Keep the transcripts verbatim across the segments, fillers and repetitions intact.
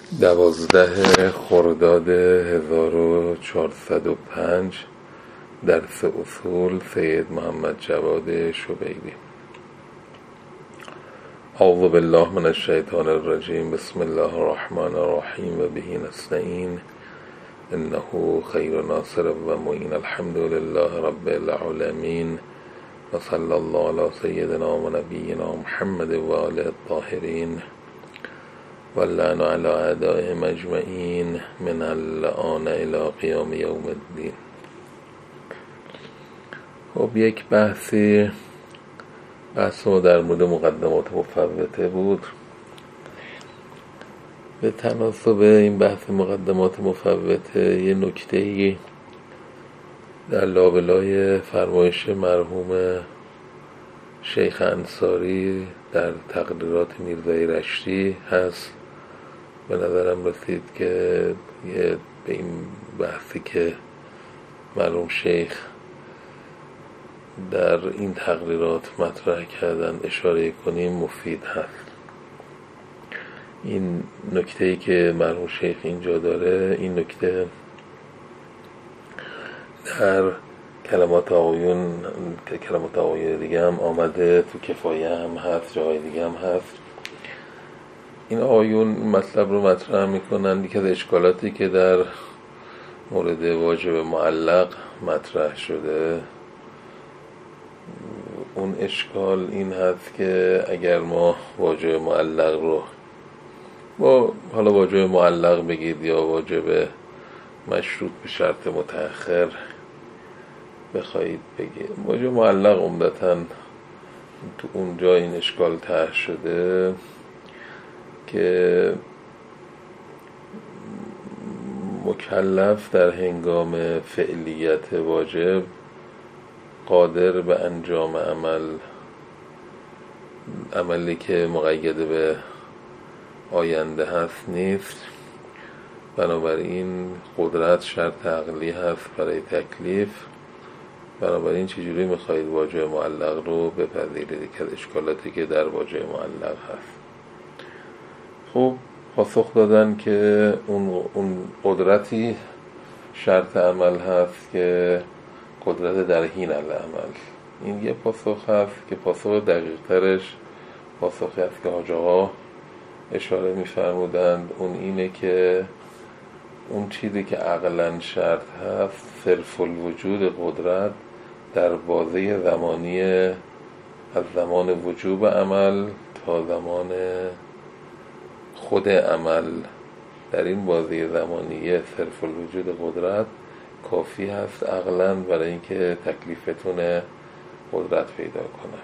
دوازده خرداد هزار و چهارصد و پنج. درس اصول سید محمد جواد شبیلی. اعوذ بالله من الشیطان الرجیم. بسم الله الرحمن الرحیم و به نستعین انه خیر ناصر و معین. الحمد لله رب العالمین و صلی الله علی سیدنا و نبینا محمد و آله الطاهرین و اللعن علی اعدائهم اجمعین من الآن الی قیام یوم الدین. خب یک بحثی بحث ما در مورد مقدمات مفوته بود. به تناسب این بحث مقدمات مفوته یه نکته‌ای در لابلای فرمایش مرحوم شیخ انصاری در تقریرات میرزای رشتی هست. به نظرم رسید که یه به این بحثی که مرحوم شیخ در این تقریرات مطرح کردن اشاره کنیم مفید هست. این نکته‌ای که مرحوم شیخ اینجا داره، این نکته در کلمات آقایون کلمات آقایون دیگه هم آمده، تو کفایه هم هست، جاهای دیگه هم هست. این آقایون مطلب رو مطرح میکنن. یکی از اشکالاتی که در مورد واجب معلق مطرح شده، اون اشکال این هست که اگر ما واجب معلق رو با حالا واجب معلق بگید یا واجب مشروط به شرط متأخر بخواید بگید، واجب معلق عمدتاً تو اونجا این اشکال طرح شده که مکلف در هنگام فعلیت واجب قادر به انجام عمل عملی که مقید به آینده هست نیست. بنابراین قدرت شرط عقلی هست برای تکلیف. بنابراین چجوری میخواهید واجب معلق رو بپذیرید؟ که اشکالاتی که در واجب معلق هست. خب پاسخ دادن که اون, اون قدرتی شرط عمل هست که قدرت در حین العمل. این یه پاسخ هست که پاسخ دقیق ترش پاسخی هست که حاج آقا اشاره می‌فرمودند. اون اینه که اون چیزی که عقلاً شرط هست صرف الوجود قدرت در بازه زمانی از زمان وجوب عمل تا زمان خود عمل، در این بازه زمانی صرف الوجود قدرت کافی هست عقلاً برای اینکه تکلیفتون قدرت پیدا کنه.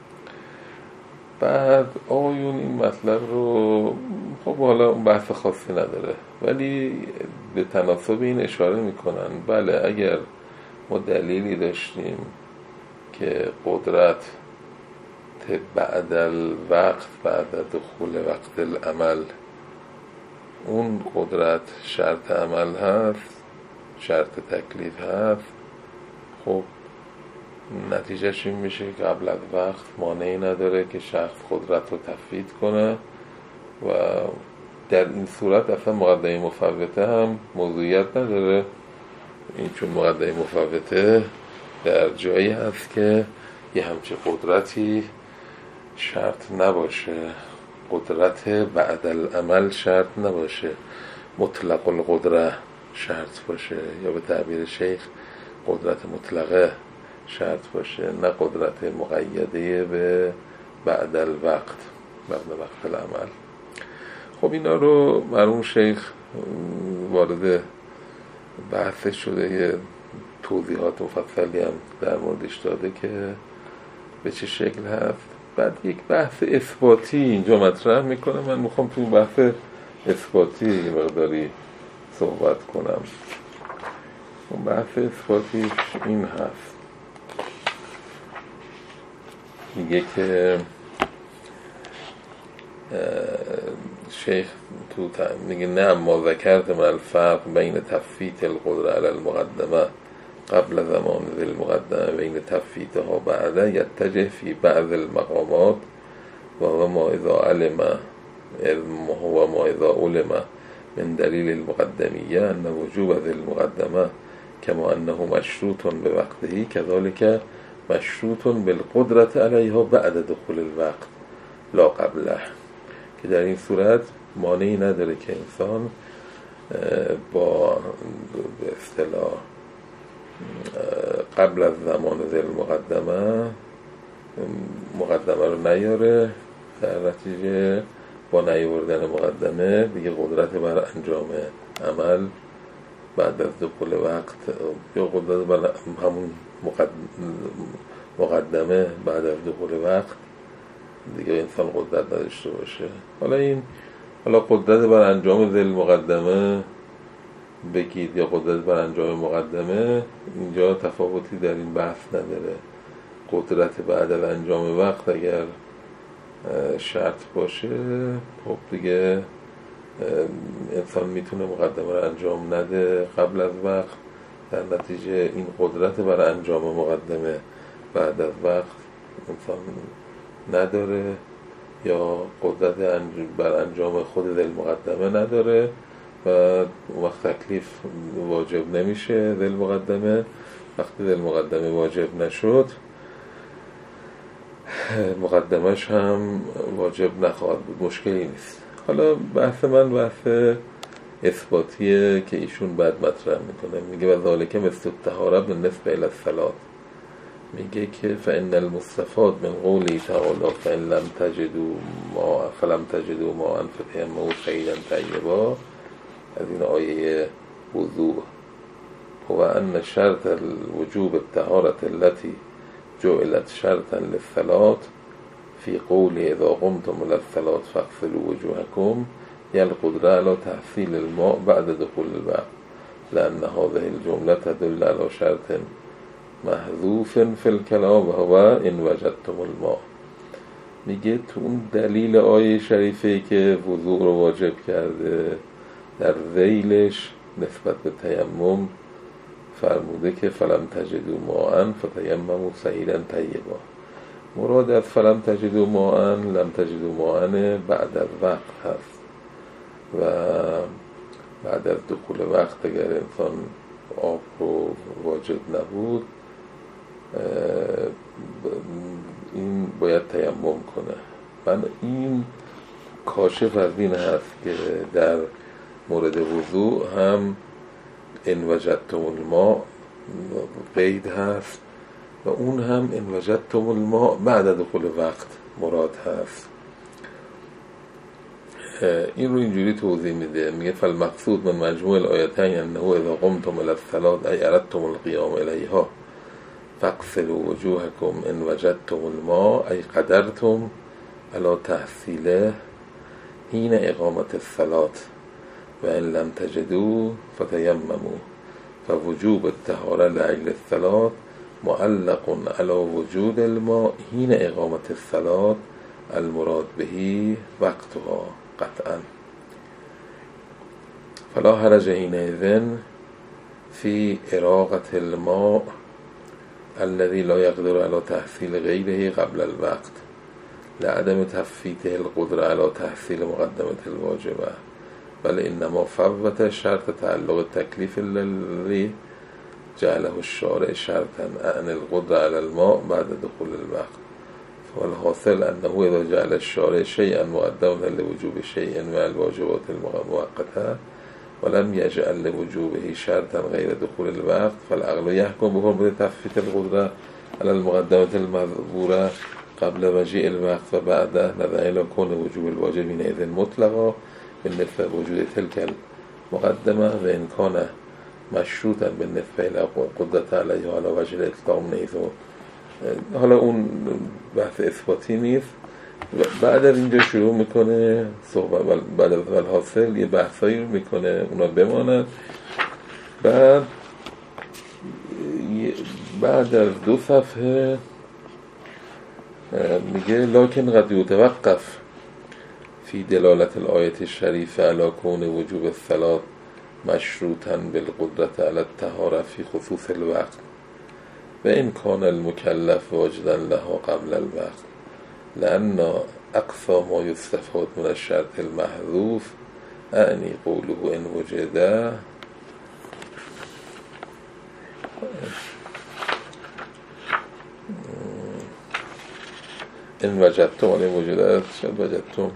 بعد آقایون این مطلب رو خب حالا اون بحث خاصی نداره، ولی به تناسب این اشاره میکنن بله اگر ما دلیلی داشتیم که قدرت بعد الوقت بعد دخول وقت العمل اون قدرت شرط عمل هست، شرط تکلیف هست، خب نتیجهش این میشه که قبل از وقت مانعی نداره که شخص قدرت رو تفویض کنه و در این صورت اصلا مقدمه مفوته هم موضوعیت نداره. این چون مقدمه مفوته در جایی هست که یه همچه قدرتی شرط نباشه، قدرت بعد العمل شرط نباشه، مطلق القدره شرط باشه، یا به تعبیر شیخ قدرت مطلقه شرط باشه، نه قدرت مقیده به بعد الوقت، بعد وقت العمل. خب اینا رو مرحوم شیخ وارد بحث شده، یه توضیحات مفصلی هم در موردش داده که به چه شکل هست. بعد یک بحث اثباتی اینجا مطرح میکنه. من میخوام تو بحث اثباتی یه مقداری صحبت کنم. اون بحث اثباتی این هست، میگه که شیخ تو میگه نه اما ذکرت من الفرق بین تفویت القدره علی المقدمه قبل زمان ذی المقدمه بین تفویتها بعد یتجه فی بعض المقامات و ما اذا علم علم و ما اذا علم من دلیل المقدمیه ان وجوب ذی المقدمه کما انه مشروط به وقته كذلك مشروط بالقدرت علیها بعد دخول الوقت لا قبله، که در این صورت مانعی نداره که انسان با به اصطلاح قبل از زمان ذی المقدمه مقدمه رو نیاره، در نتیجه با نیاوردن مقدمه دیگه قدرت بر انجام عمل بعد از دخول وقت یا قدرت بر همون مقدمه بعد از دخول وقت دیگه انسان قدرت نداشته باشه. حالا این حالا قدرت بر انجام ذی المقدمه بگید یا قدرت بر انجام مقدمه، اینجا تفاوتی در این بحث نداره. قدرت بعد از انجام وقت اگر شرط باشه خب دیگه انسان میتونه مقدمه رو انجام نده قبل از وقت، در نتیجه این قدرت بر انجام مقدمه بعد از وقت انسان نداره یا قدرت بر انجام خود ذی المقدمه نداره و وقت تکلیف واجب نمیشه ذی المقدمه. وقتی ذی المقدمه واجب نشد مقدمش هم واجب نخواهد بود، مشکلی نیست. حالا بحث من بحث اثباتیه که ایشون بعد مطرح میکنه، میگه و ذالک مثل الطهاره بالنسبه الی الصلاه، میگه که فان المستفاد من قولی تعالی فان لم تجدوا ماء فلم تجدوا ماء فتیمموا صعیدا طیبا، از این آیه وضوء، و ان شرط الوجوب الطهاره التي جعلت شرطا للصلاة في قول اذا قمتم الى الصلاة فاغسلوا وجوهكم هي القدرة على تحصيل الماء بعد دخول الوقت، لأن هذه الجملة تدل على شرط محذوف في الكلام وهو ان وجدتم الماء. میگه تو اون دلیل آیه شریفه که وضوء رو واجب کرده در ذیلش نسبت به تیمم فرموده که فلم تجدوا ماء فتیمموا صعیدا طیبا. مراد از فلم تجدوا ماء لم تجدوا ماء بعد از وقت هست و بعد از دخول وقت اگر انسان آب رو واجب نبود این باید تیمم کنه. من این کاشف از این هست که در مورد وضوء هم ان وجدتم الماء قید هست و اون هم ان وجدتم الماء بعد دخول وقت مراد هست. این رو اینجوری توضیح میده، میگه فالمقصود من مجموع الآیتین انه اذا قمتم الى الصلاة ای اردتم القیام الیها فاغسلوا وجوهکم ان وجدتم الماء ای قدرتم على تحصیله حین اقامت الصلاة و ان لم تجدوا فتیمموا فوجوب الطهاره لأجل الصلاة معلق على وجود الماء حين اقامة الصلاة المراد به وقتها قطعا، فلا حرج حينئذ في إراقة الماء الذي لا يقدر على تحصيل غيره قبل الوقت لعدم تفويته القدرة على تحصيل مقدمة الواجبة، بل انما فوت شرط تعلق التکلیف الذي جعله الشارع شرطا عن القدرة على الماء بعد دخول الوقت، والحاصل انه اذا جعل الشارع شيئا مقدما لوجوب شيء مع الواجبات المؤقته ولم يجعل لوجوبه شرطا غير دخول الوقت فالعقل يحكم بحرمة تفويت القدرة على المقدمة المذكورة قبل مجيء الوقت وبعده، نظرا الى كون وجوب الواجب حينئذ مطلقا بالنسبه وجود تلك المقدمه و ان كان مشروطا بالنسبه الى قدرت علیها على وجه الاطلاق نیز. حالا اون بحث اثباتی نیست. بعد از اینجا شروع میکنه صحبت، بعد از الحاصل یه بحثایی میکنه اونا بماند. بعد بعد از دو صفحه میگه لكن قد يتوقف في دلالة الآية الشريفة على كون وجوب الصلاة مشروطا بالقدرة على الطهارة في خصوص الوقت وإن كان المكلف واجدا لها قبل الوقت، لأن أقصى ما يستفاد من الشرط المحذوف اعنی قوله ان وجده ان وجدتم، ان وجده شد وجدتم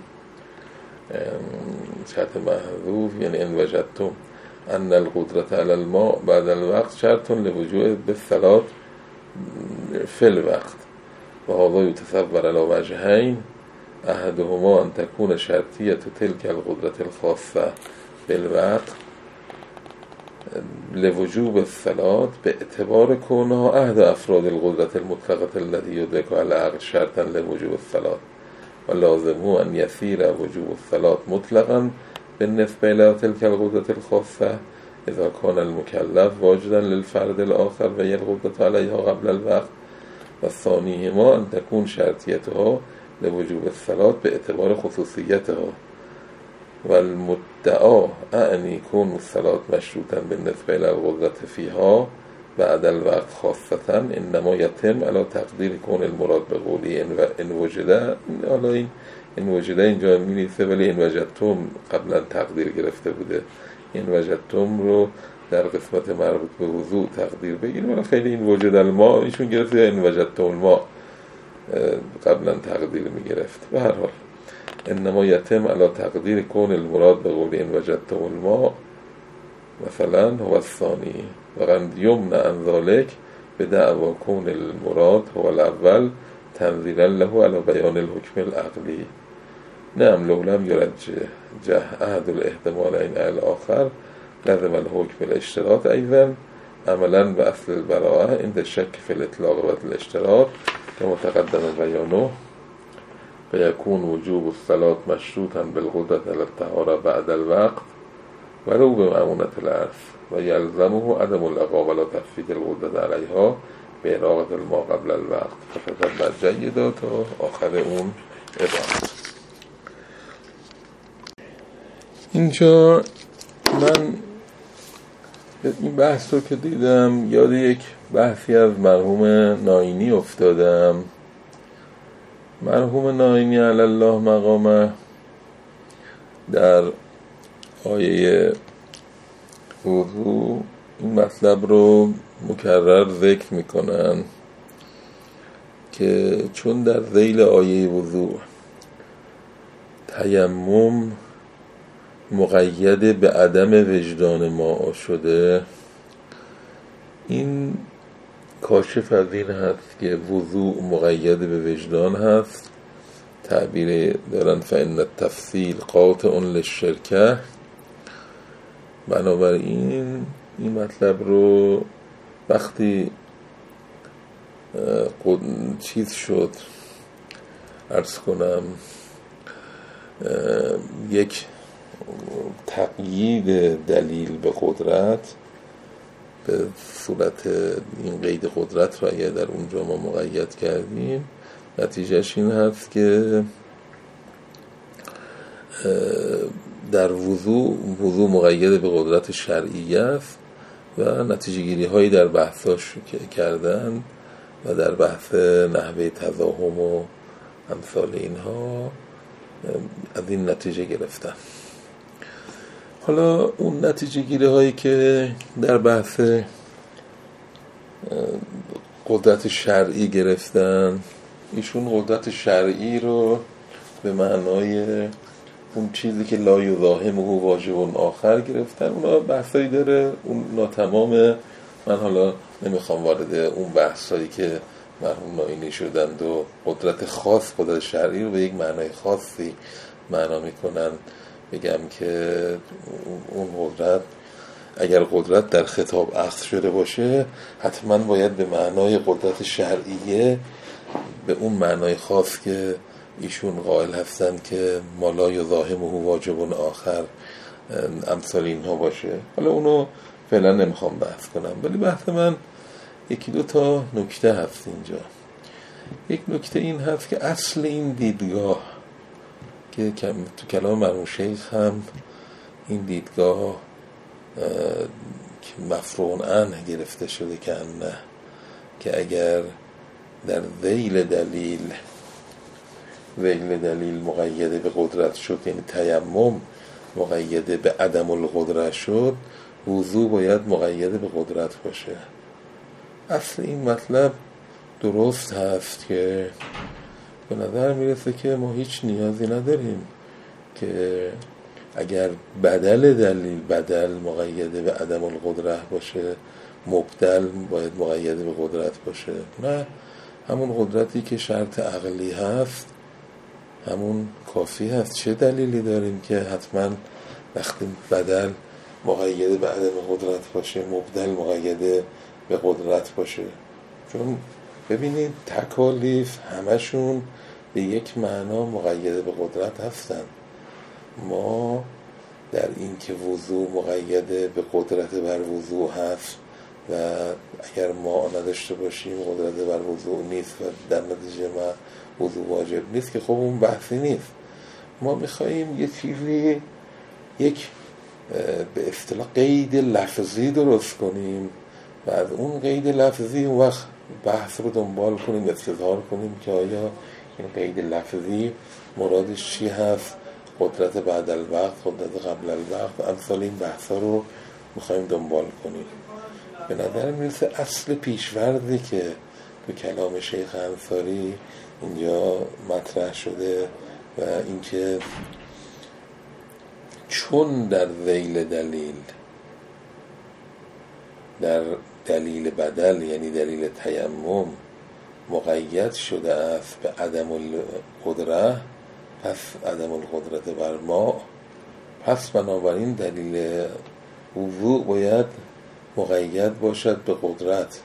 شرط محذوف، یعنی ان وجدتم ان القدرت علی الماء بعد الوقت شرط لوجوه بالصلاة فی الوقت و هذا یتصور علی وجهین احدهما ان تكون شرطیة تلك القدرة الخاصة بالوقت لوجوب الصلاة باعتبار كونها احد افراد القدرة المطلقة التي يدركها العقل شرطا لوجوب الصلاة ولازمه ان يصير وجوب الصلاة مطلقا بالنسبة إلى تلك القدرة الخاصة إذا كان المكلف واجدا للفرد الآخر وهي القدرة عليها قبل الوقت والثانيهما أن تكون شرطيتها لوجوب الصلاة باعتبار خصوصيتها والمدعى أن يكون الصلاة مشروطا بالنسبة إلى القدرة فيها بعد الوقت خاصة إنما يتم على تقدير كون المراد بقوله إن وجده. حالا این این وجده اینجا می نیسته ولی این وجدتم قبلا تقدیر گرفته بوده، این وجدتم رو در قسمت مربوط به وضوع تقدیر بگیریم، ولی خیلی این وجد الماء ایشون گرفته این وجدتم الماء قبلا تقدیر می گرفت. به هر حال انما یتم علی تقدیر کون المراد به قول این وجدتم الماء مثلا هو الثانی و قد یمنع عن ذلك بدعوی کون المراد هو الاول تنظیرا له علی بیان الحکم العقلی. نعم لو لم يرجح احد الاحتمالين على الاخر لازم الحكم الاشتراط ايضا عملا باصل البراءه عند الشك في الاطلاق والاشتراط كما تقدم بيانه فيكون وجوب الصلاة مشروطا بالقدرة على الطهارة بعد الوقت ولو بمعونة العرف ويلزمه عدم العقاب على تفويت القدرة عليها بإراقة الماء قبل الوقت. فتتبع جيدا تا آخر اون عبارت. اینجا من این بحث رو که دیدم یاد یک بحثی از مرحوم ناینی افتادم. مرحوم ناینی علی الله مقامه در آیه وضوع این مطلب رو مکرر ذکر میکنن که چون در ذیل آیه وضوع تیمم مقید به عدم وجدان ما شده، این کاشف از این هست که وضوع مقید به وجدان هست. تعبیر دارن فإن التفصیل قاطع للشرکه. بنابراین این مطلب رو وقتی چیز شد عرض کنم یک تقیید دلیل به قدرت به صورت این قید قدرت رو اگر در اونجا ما مقید کردیم، نتیجهش این هست که در وضوع وضوع مقید به قدرت شرعیه است و نتیجه گیری هایی در بحثاش کردن و در بحث نحوه تضاهم و امثال اینها از این نتیجه گرفتن. حالا اون نتیجه گیری هایی که در بحث قدرت شرعی گرفتن، ایشون قدرت شرعی رو به معنای اون چیزی که لا یضاهمه واجب آخر گرفتن. اونا بحثایی داره، اون ناتمام. من حالا نمیخوام وارد اون بحثایی که مرحوم ناینی شدند و قدرت خاص قدرت شرعی رو به یک معنای خاصی معنا میکنن بگم که اون قدرت اگر قدرت در خطاب اخذ شده باشه حتما باید به معنای قدرت شرعیه، به اون معنای خاص که ایشون قائل هستن که ما لا یضاهمه واجب آخر امثال اینها باشه. حالا اونو فعلا نمیخوام بحث کنم، ولی بحث من یکی دو تا نکته هست اینجا. یک نکته این هست که اصل این دیدگاه که تو کلام مرحوم شیخ هم این دیدگاه که مفروغ عنه گرفته شده که نه، که اگر در ذیل دلیل ذیل دلیل مقید به قدرت شد، یعنی تیمم مقید به عدم القدرت شد، وضو باید مقید به قدرت باشه. اصل این مطلب درست هست که به نظر میرسه که ما هیچ نیازی نداریم که اگر بدل دلیل بدل مقید به عدم القدرت باشه، مبدل باید مقید به قدرت باشه. نه، همون قدرتی که شرط عقلی هست همون کافی هست. چه دلیلی داریم که حتما وقتی بدل مقید به عدم قدرت باشه، مبدل مقید به قدرت باشه؟ چون ببینید تکالیف همشون به یک معنا مقید به قدرت هستن. ما در این که وضوع مقید به قدرت بر وضوع هست و اگر ما نداشته باشیم قدرت بر وضوع نیست و در نتیجه ما وضوع واجب نیست، که خب اون بحثی نیست. ما میخواییم یه چیزی، یک به اصطلاح قید لفظی درست کنیم و از اون قید لفظی اون وقت بحث رو دنبال کنیم، استظهار کنیم که آیا این قید لفظی مرادش چی هست، قدرت بعد الوقت، قدرت قبل الوقت، امثال این بحثا رو میخوایم دنبال کنیم. به نظر میرسه اصل پیشورزی که تو کلام شیخ انصاری اینجا مطرح شده و اینکه چون در ذیل دلیل، در دلیل بدل یعنی دلیل تیمم مقید شده است به عدم القدرت، پس عدم القدرت بر ما، پس بنابراین دلیل وضوع باید مقید باشد به قدرت.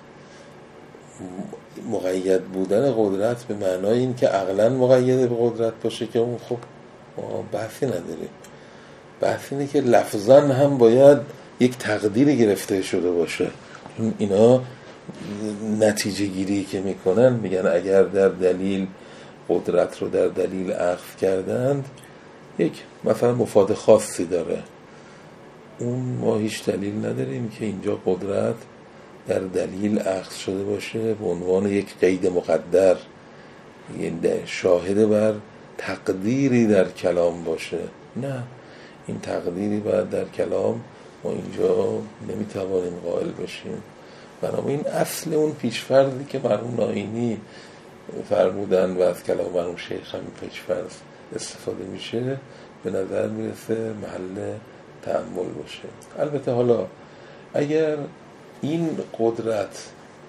مقید بودن قدرت به معنای این که عقلاً مقید به قدرت باشه، که اون خب ما بحثی نداریم. بحث اینه که لفظاً هم باید یک تقدیری گرفته شده باشه. اینا نتیجه گیری که میکنن میگن اگر در دلیل قدرت رو در دلیل عقف کردند یک مثلا مفاد خاصی داره، اون ما هیچ دلیل نداریم که اینجا قدرت در دلیل عقف شده باشه به عنوان یک قید مقدر، یعنی شاهد بر تقدیری در کلام باشه. نه، این تقدیری باید در کلام ما اینجا نمیتوانیم قائل بشیم. بنابراین اصل اون پیشفرضی که مرحوم نائینی فرمودن و از کلام مرحوم شیخ هم پیشفرض استفاده میشه، به نظر میرسه محل تأمل باشه. البته حالا اگر این قدرت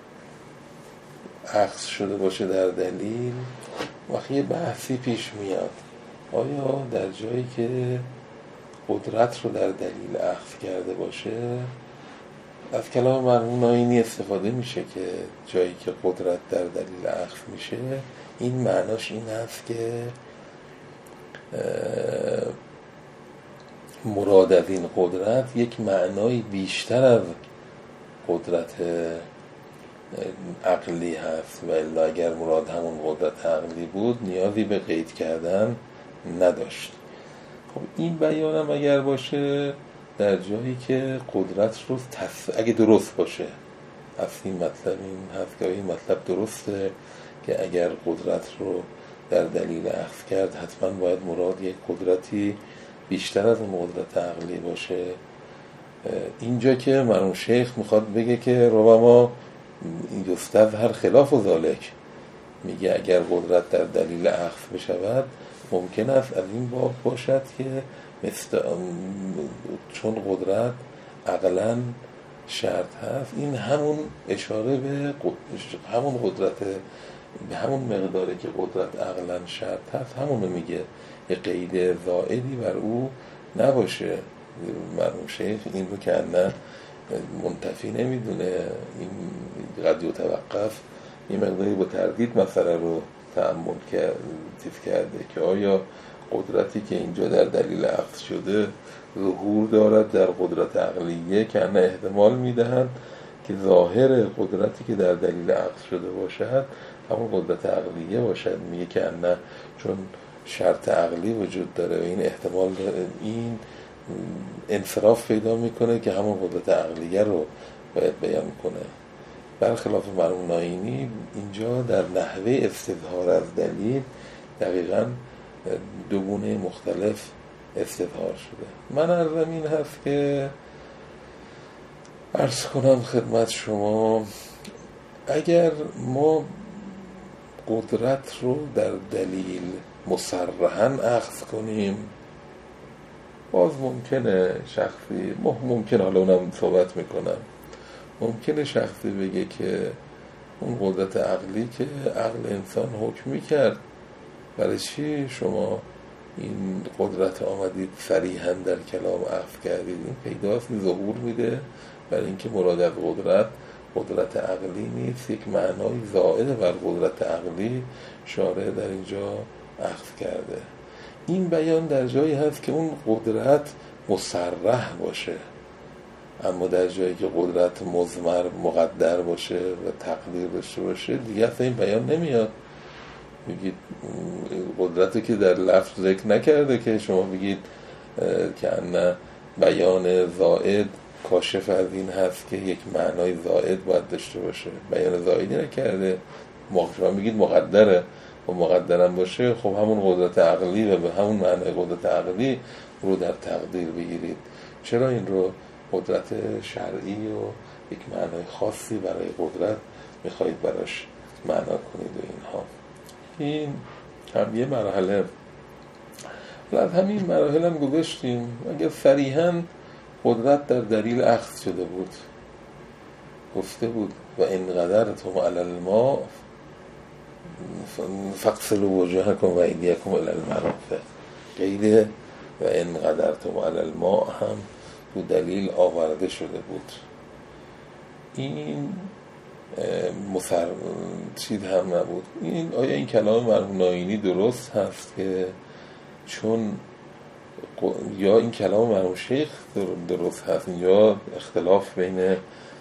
عکس شده باشه در دلیل، وقتی یه بحثی پیش میاد آیا در جایی که قدرت رو در دلیل عکس کرده باشه، از کلام مرحوم نائینی استفاده میشه که جایی که قدرت در دلیل عکس میشه، این معناش این هست که مراد از این قدرت یک معنای بیشتر از قدرت عقلی هست و الا اگر مراد همون قدرت عقلی بود نیازی به قید کردن نداشت. خب این بیانم اگر باشه در جایی که قدرت رو تص... اگه درست باشه، اصلی مطلب این هست که این مطلب درسته که اگر قدرت رو در دلیل عکس کرد حتما باید مراد یک قدرتی بیشتر از اون قدرت عقلی باشه. اینجا که مرحوم شیخ میخواد بگه که ربما یستظهر خلاف ذالک، میگه اگر قدرت در دلیل عکس بشود ممکن است از این باب باشد که مثل چون قدرت عقلاً شرط هست، این همون اشاره به همون قدرت، به همون مقداری که قدرت عقلاً شرط هست همونو میگه، یه قید زائدی بر او نباشه. مرحوم شیخ این رو که نه منتفی نمیدونه، این قد یتوقف یه مقداری با تردید مسئله رو تأمل کرده که آیا قدرتی که اینجا در دلیل عقل شده ظهور دارد در قدرت عقلیه که نه احتمال میدهند که ظاهر قدرتی که در دلیل عقل شده باشد همون قدرت عقلیه باشد. میگه که نه، چون شرط عقلی وجود داره و این احتمال داره، این انصراف پیدا میکنه که همون قدرت عقلیه رو باید بیان کنه. برخلاف مرحوم نائینی اینجا در نحوه استظهار از دلیل دقیقاً دو گونه مختلف استظهار شده. من عرضم این هست که عرض کنم خدمت شما، اگر ما قدرت رو در دلیل مصرحاً اخذ کنیم، باز ممکنه شخصی ممکنه حالا اونم صحبت میکنم ممکنه شخصی بگه که اون قدرت عقلی که عقل انسان حکم میکرد، برای چی شما این قدرت آمدید صریحاً در کلام اخذ کردید؟ این پیداست، ظهور میده برای اینکه مراد از قدرت قدرت عقلی نیست، یک معنای زائد بر قدرت عقلی شارع در اینجا اخذ کرده. این بیان در جایی هست که اون قدرت مصرح باشه، اما در جایی که قدرت مضمر مقدر باشه و تقدیر داشته باشه دیگه اصلا این بیان نمیاد. میگید قدرتی که در لفظ ذکر نکرده که شما بگید که ان بیان زائد کاشف از این هست که یک معنای زائد باید داشته باشه، بیان زائدی نکرده. شما میگید مقدره و مقدرم باشه، خب همون قدرت عقلی و به همون معنای قدرت عقلی رو در تقدیر بگیرید. چرا این رو قدرت شرعی و یک معنای خاصی برای قدرت میخواهید براش معنا کنید و اینها؟ این هم یه مرحله. از همین مراحل هم گذاشتیم. اگر صریحاً قدرت در دلیل اخذ شده بود، گفته بود و این قدرتم علی الماء فاغسلوا وجوهکم و ایدیکم الی المرافق، قید و این قدرتم علی الماء هم تو دلیل آورده شده بود. این مفر چیز هم نبود. این آیا این کلام مرحوم ناینی درست هست که چون یا این کلام مرحوم شیخ درست هست؟ یا اختلاف بین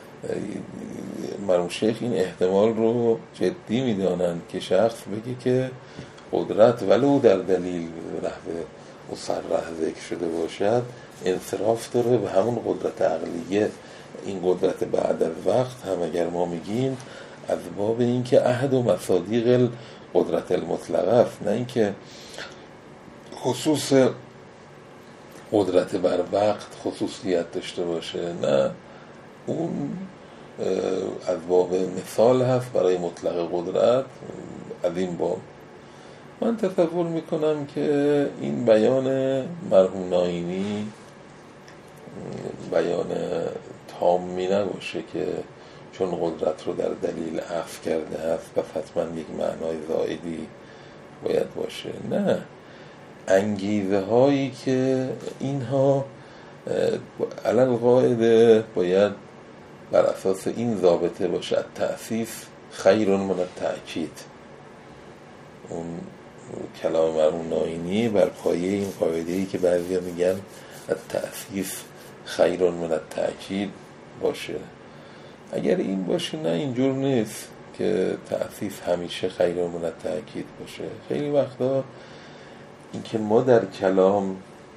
مرحوم شیخ این احتمال رو جدی میدانند که شخص بگه که قدرت ولو در دلیل نحو مصرح ذکر شده باشد انصراف داره به همون قدرت عقلیه. این قدرت بعد از وقت هم اگر ما میگیم از باب این که احد و مصادیق قدرت المطلقه است، نه اینکه خصوص قدرت بر وقت خصوصیت داشته باشه، نه، اون از باب مثال هست برای مطلق قدرت. از این باب من تصور میکنم که این بیان مرحوم ناینی بیان تامی نباشه که چون قدرت رو در دلیل اخذ کرده هست پس حتما یک معنای زائدی باید باشه. نه، انگیزه هایی که اینها علل قاعده باید بر اساس این ضابطه باشه، التأسیس خیر من التأکید. اون کلام مرحوم ناینی بر پایه این قاعده‌ای که بعضیا میگن التأسیس خیر من التأکید باشه. اگر این باشه، نه، اینجور نیست که تأسیس همیشه خیر من التأکید باشه. خیلی وقتا این که ما در کلام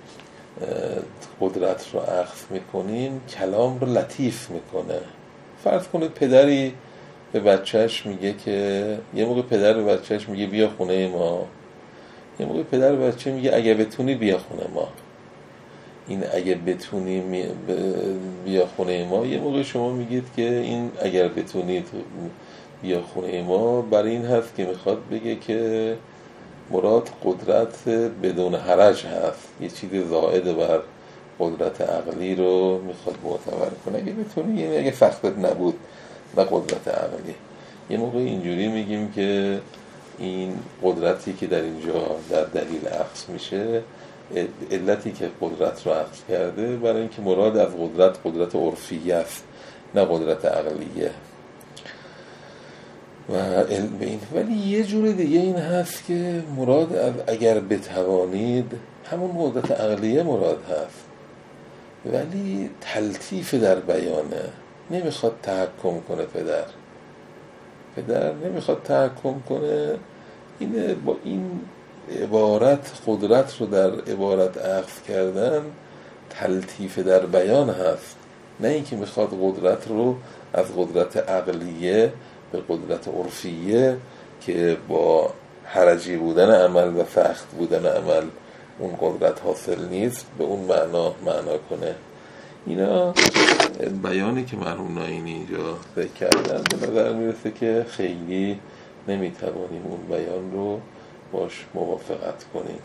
قدرت رو اخذ میکنیم کلام رو لطیف میکنه. فرض کنید پدری به بچهش میگه که یه موقع پدر به بچهش میگه بیا خونه ما، یه موقع پدر به بچه میگه اگه بتونی بیا خونه ما. این اگه بتونی بیا خونه ما، یه موقع شما میگید که این اگر بتونید بیا خونه ما برای این هست که میخواد بگه که مراد قدرت بدون حرج هست، یه چیز زائد بر قدرت عقلی رو میخواد معتبر کنه. اگه بتونی، یعنی اگه سختت نبود، نه قدرت عقلی. یه موقع اینجوری میگیم که این قدرتی که در اینجا در دلیل اخذ میشه، علتی که قدرت رو اخذ کرده برای اینکه مراد از قدرت قدرت عرفیه است، نه قدرت عقلیه. و علم این. ولی یه جور دیگه این هست که مراد از اگر بتوانید همون قدرت عقلیه مراد هست، ولی تلطیف در بیانه. نمیخواد تحکم کنه پدر پدر نمیخواد تحکم کنه. اینه با این عبارت قدرت رو در عبارت اخذ کردن تلطیف در بیان هست، نه اینکه میخواد قدرت رو از قدرت عقلیه به قدرت عرفیه که با حرجی بودن عمل و سخت بودن عمل اون قدرت حاصل نیست به اون معنا معنا کنه. اینا بیانی که مرحوم ناینی اینجا ذکر کردن به نظر میرسه که خیلی نمیتوانیم اون بیان رو باش موافقت کنیم.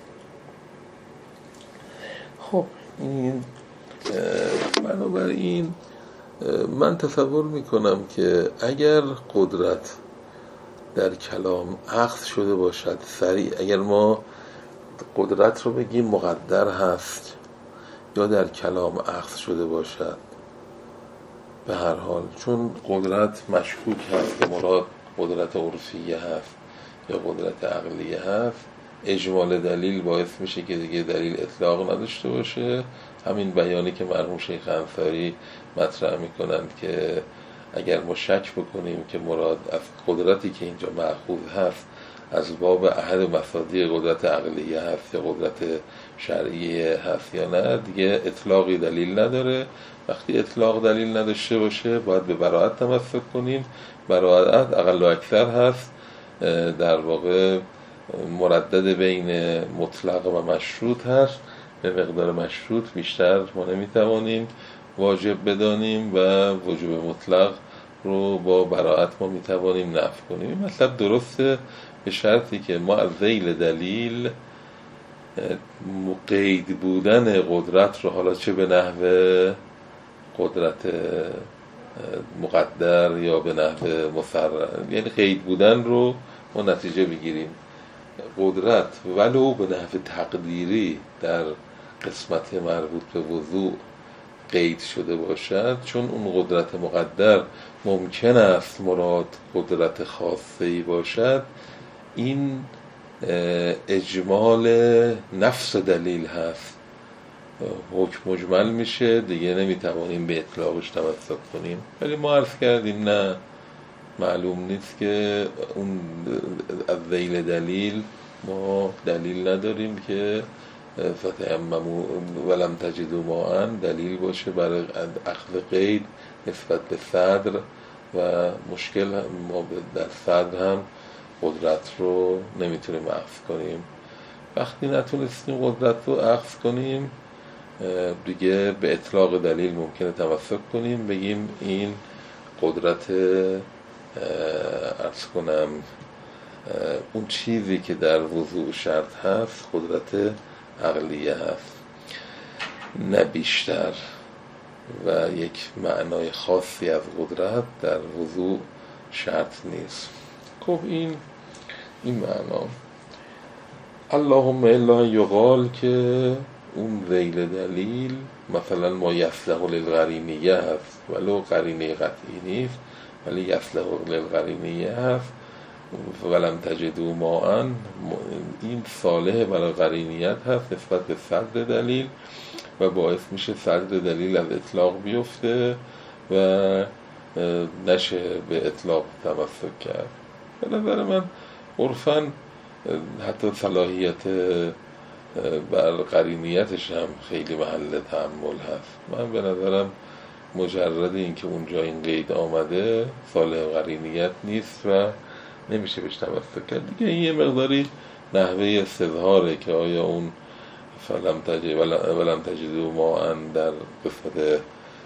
خب این بنابراین من تصور میکنم که اگر قدرت در کلام اخذ شده باشد سریع، اگر ما قدرت رو بگیم مقدر هست یا در کلام اخذ شده باشد، به هر حال چون قدرت مشکوک هست که مراد قدرت عرفیه هست یا قدرت عقلیه هست، اجمال دلیل باعث میشه که دیگه دلیل اطلاق نداشته باشه. همین بیانی که مرحوم شیخ انصاری مطرح میکنند که اگر ما شک بکنیم که مراد از قدرتی که اینجا مأخوذ هست از باب احد مصادیق قدرت عقلیه هست یا قدرت شرعیه هست یا نه، دیگه اطلاقی دلیل نداره. وقتی اطلاق دلیل نداشته باشه باید به براءت تمسک کنیم. براءت اقل و اکثر هست، در واقع مردد بین مطلق و مشروط هست. به مقدار مشروط بیشتر ما نمیتوانیم واجب بدانیم و وجوب مطلق رو با براءت ما میتوانیم نفی کنیم. مطلب درسته به شرطی که ما از ذیل دلیل قید بودن قدرت رو، حالا چه به نحو قدرت مقدر یا به نحو مفرد، یعنی قید بودن رو ما نتیجه بگیریم. قدرت ولو به نحو تقدیری در قسمت مربوط به وضوء قید شده باشد، چون اون قدرت مقدر ممکن است مراد قدرت خاصه‌ای باشد، این اجمال نفس دلیل هست، حکم مجمل میشه، دیگه نمیتوانیم به اطلاقش تمسک کنیم. ولی ما عرض کردیم نه، معلوم نیست که اون از ذیل دلیل ما دلیل نداریم که فتیمموا ولم تجدوا ماء دلیل باشه برای اخذ قید نسبت به صدر، و مشکل ما در صدر هم قدرت رو نمیتونیم اخذ کنیم. وقتی نتونستیم قدرت رو اخذ کنیم دیگه به اطلاق دلیل ممکنه تمسک کنیم، بگیم این قدرت عرض کنم اون چیزی که در وضوء شرط هست قدرت عقلیه هست نه بیشتر، و یک معنای خاصی از قدرت در وضوء شرط نیست. خب این این معنا. اللهم الا یقال که اون ذیل دلیل مثلا ما یصلح للقرینیه هست، ولو قرینه قطعی نیست ولی یصلح للقرینیه هست، ولم تجدوا ماء، این صالح برای قرینیت هست نسبت به صدر دلیل و باعث میشه صدر دلیل از اطلاق بیفته و نشه به اطلاق تمسک کرد. به نظر من عرفاً حتی صلاحیت بر قرینیتش هم خیلی محل تأمل هست. من به نظرم مجرد این که اونجا این قید آمده صالح قرینیت نیست و نمیشه بهش تمسک کرد. دیگه این یه مقداری نحوه استظهاره که آیا اون فلم تجد ولم تجدوا ماء در قسمت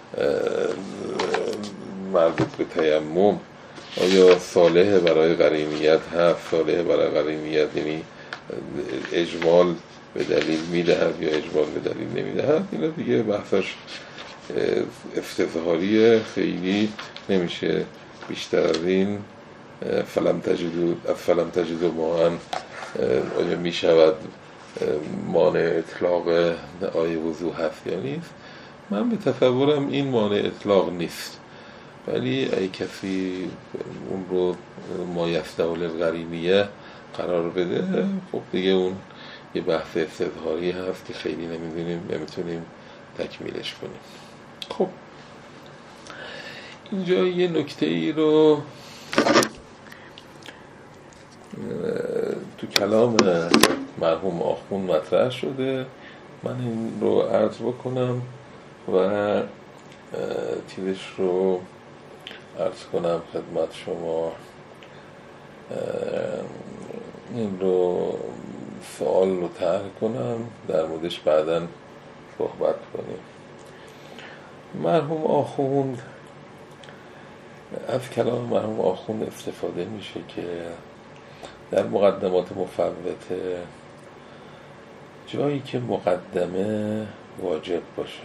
مربوط به تیمم آیا صالح برای قرینیت هست، صالح برای قرینیت یعنی اجمال به دلیل میدهد یا اجمال به دلیل نمیدهد، اینا دیگه بحثش استظهاریه، خیلی نمیشه بیشتر از این. فلم تجدوا فلم تجدوا ماء آیا میشود مانع اطلاق آیه وضوح هست یا نیست؟ من به تصورم این مانع اطلاق نیست، ولی ای کسی اون رو ما یصلح للقرینیه قرار بده، خب دیگه اون یه بحث استظهاری هست که خیلی نمیدونیم نمیتونیم تکمیلش کنیم. خب اینجا یه نکته ای رو تو کلام مرحوم آخوند مطرح شده، من این رو عرض بکنم و چیزش رو عرض کنم خدمت شما. این رو سوال رو طرح کنم، در موردش بعداً صحبت کنیم. مرحوم آخوند، از کلام مرحوم آخوند استفاده میشه که در مقدمات مفوته جایی که مقدمه واجب باشه،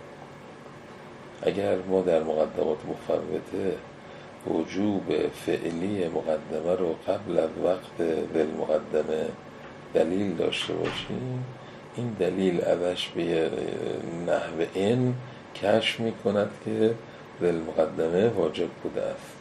اگر ما در مقدمات مفوته وجوب فعلی مقدمه رو قبل از وقت ذل مقدمه دلیل داشته باشیم، این دلیل ازش به نحو این کشف میکند که ذل مقدمه واجب بوده است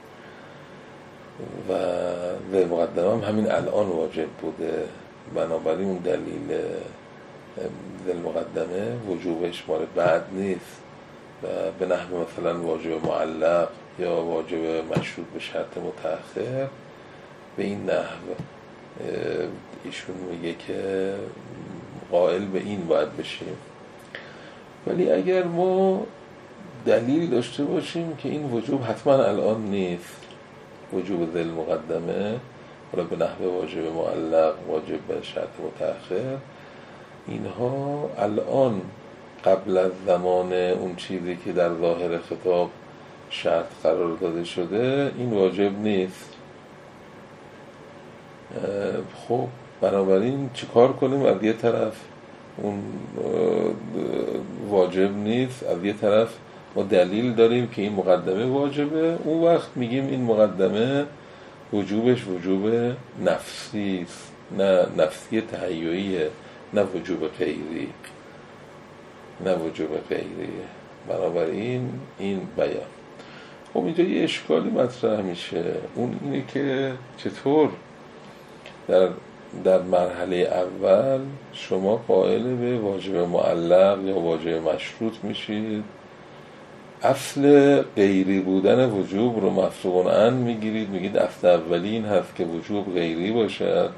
و ذل مقدمه هم همین الان واجب بوده. بنابراین اون دلیل ذل مقدمه وجوبش مال بعد نیست و به نحو مثلا واجب معلق یا واجب مشروط به شرط متأخر به این نحو ایشون میگه که قائل به این باید بشیم. ولی اگر ما دلیل داشته باشیم که این وجوب حتما الان نیست، وجوب ذل مقدمه حالا به نحو واجب معلق، واجب به شرط متأخر، اینها الان قبل از زمان اون چیزی که در ظاهر خطاب شرط قرار داده شده این واجب نیست. خب بنابراین چیکار کنیم؟ از یه طرف اون واجب نیست، از یه طرف ما دلیل داریم که این مقدمه واجبه، اون وقت میگیم این مقدمه وجوبش وجوب نفسی است، نه نفسی تهیئیه، نه وجوب غیری، نه وجوب غیریه. بنابراین این بیان. خب اینجا یه اشکالی مطرح میشه، اون اینه که چطور در در مرحله اول شما قائل به واجب معلق یا واجب مشروط میشید، اصل غیری بودن وجوب رو مفروغ عن میگیرید، میگید اصل اولی این هست که وجوب غیری باشد،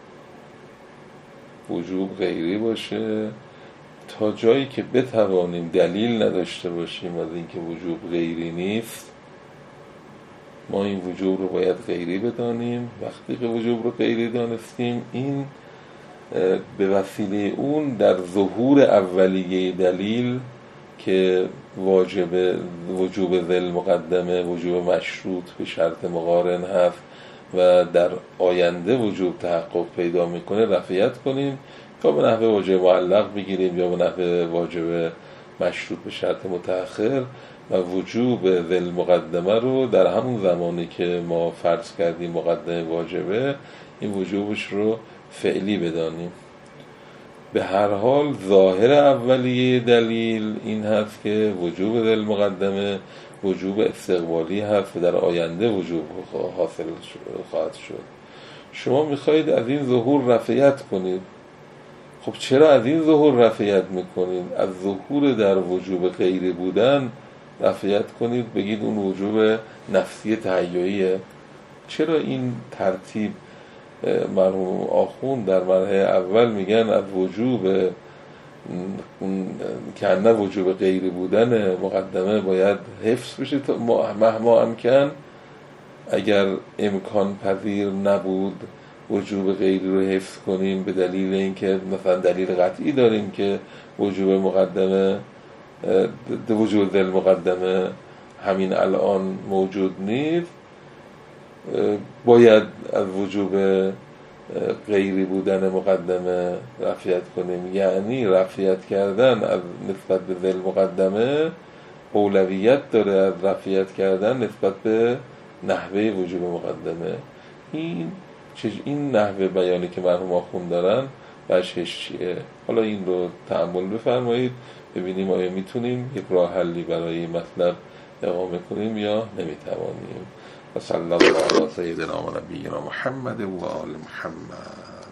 وجوب غیری باشه تا جایی که بتوانیم دلیل نداشته باشیم از اینکه وجوب غیری نیست، ما این وجوب رو باید غیری بدانیم. وقتی که وجوب رو غیری دانستیم، این به وسیله اون در ظهور اولیه دلیل که واجب وجوب ذل مقدمه وجوب مشروط به شرط مقارن هست و در آینده وجوب تحقق پیدا میکنه رفعیت کنیم، یا به نحو واجب معلق بگیریم یا به نحو واجب مشروط به شرط متأخر، و وجوب ذل مقدمه رو در همون زمانی که ما فرض کردیم مقدمه واجبه این وجوبش رو فعلی بدانیم. به هر حال ظاهر اولیه دلیل این هست که وجوب ذل مقدمه وجوب استقبالی هست و در آینده وجوب حاصل خواهد شد. شما میخواید از این ظهور رفعیت کنید. خب چرا از این ظهور رفعیت میکنید؟ از ظهور در وجوب غیری بودن رفعیت کنید، بگید اون وجوب نفسی تهیئیه. چرا این ترتیب؟ مرحوم آخوند در مرحله اول میگن از وجوب که نه وجوب غیری بودن مقدمه باید حفظ بشه تا مهما امکن، اگر امکان پذیر نبود وجوب غیری رو حفظ کنیم به دلیل اینکه مثلا دلیل قطعی داریم که وجوب مقدمه وجوب ذل مقدمه همین الان موجود نیست، باید از وجوب غیری بودن مقدمه رفعیت کنیم. یعنی رفعیت کردن از نسبت به ذل مقدمه اولویت داره از رفعیت کردن نسبت به نحوه وجوب مقدمه. این این نحوه بیانی که مرحوم آخوند دارن وجهش چیه؟ حالا این رو تأمل بفرمایید ببینیم آیا میتونیم یک راه حلی برای این مطلب اقامه کنیم یا نمیتوانیم. و صلی الله علی سیدنا و نبینا محمد و آل محمد.